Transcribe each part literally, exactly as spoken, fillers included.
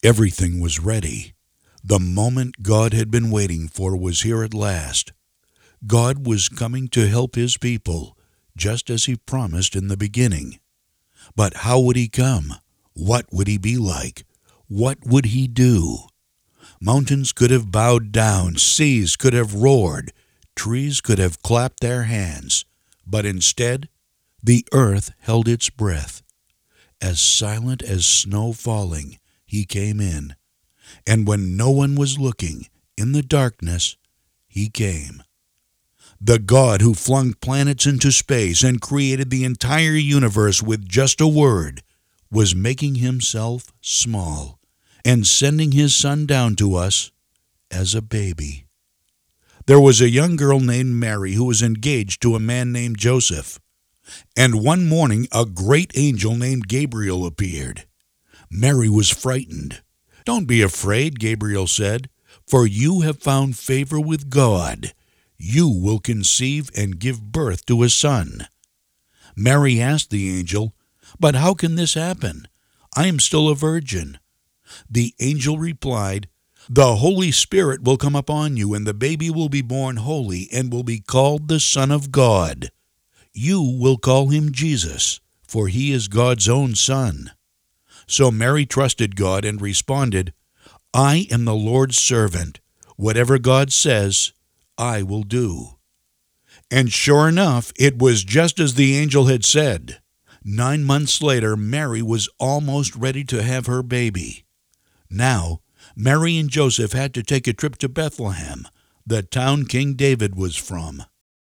Everything was ready. The moment God had been waiting for was here at last. God was coming to help his people, just as he promised in the beginning. But how would he come? What would he be like? What would he do? Mountains could have bowed down, seas could have roared, trees could have clapped their hands, but instead, the earth held its breath. As silent as snow falling, he came in. And when no one was looking, in the darkness, he came. The God who flung planets into space and created the entire universe with just a word was making himself small and sending his son down to us as a baby. There was a young girl named Mary who was engaged to a man named Joseph. And one morning a great angel named Gabriel appeared. Mary was frightened. "Don't be afraid," Gabriel said, "for you have found favor with God. You will conceive and give birth to a son." Mary asked the angel, "But how can this happen? I am still a virgin." The angel replied, "The Holy Spirit will come upon you, and the baby will be born holy and will be called the Son of God. You will call him Jesus, for he is God's own son." So Mary trusted God and responded, "I am the Lord's servant. Whatever God says, I will do." And sure enough, it was just as the angel had said. Nine months later, Mary was almost ready to have her baby. Now, Mary and Joseph had to take a trip to Bethlehem, the town King David was from.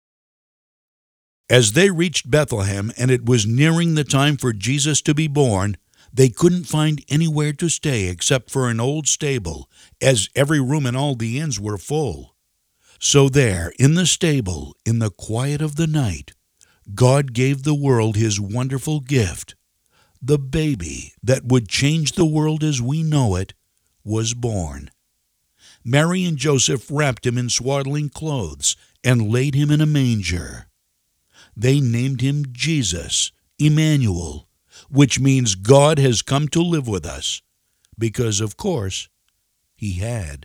As they reached Bethlehem and it was nearing the time for Jesus to be born, they couldn't find anywhere to stay except for an old stable, as every room in all the inns were full. So there, in the stable, in the quiet of the night, God gave the world his wonderful gift. The baby that would change the world as we know it was born. Mary and Joseph wrapped him in swaddling clothes and laid him in a manger. They named him Jesus, Emmanuel, which means God has come to live with us, because, of course, he had.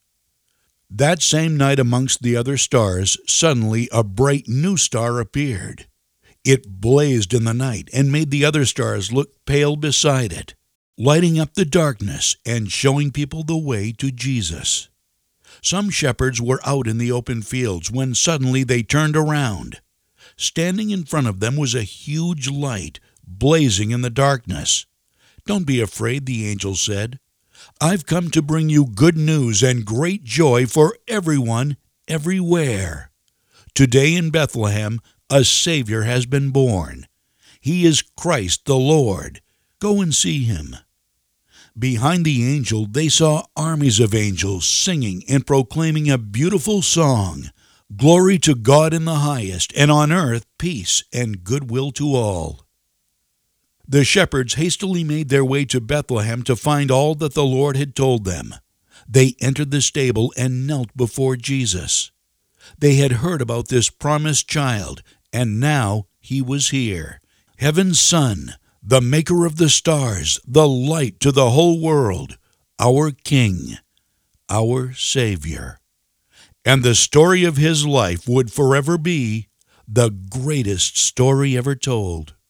That same night amongst the other stars, suddenly a bright new star appeared. It blazed in the night and made the other stars look pale beside it, lighting up the darkness and showing people the way to Jesus. Some shepherds were out in the open fields when suddenly they turned around. Standing in front of them was a huge light, blazing in the darkness. "Don't be afraid," the angel said. "I've come to bring you good news and great joy for everyone, everywhere. Today in Bethlehem, a Savior has been born. He is Christ the Lord. Go and see him." Behind the angel, they saw armies of angels singing and proclaiming a beautiful song. "Glory to God in the highest, and on earth peace and goodwill to all." The shepherds hastily made their way to Bethlehem to find all that the Lord had told them. They entered the stable and knelt before Jesus. They had heard about this promised child, and now he was here, heaven's Son, the maker of the stars, the light to the whole world, our King, our Savior. And the story of his life would forever be the greatest story ever told.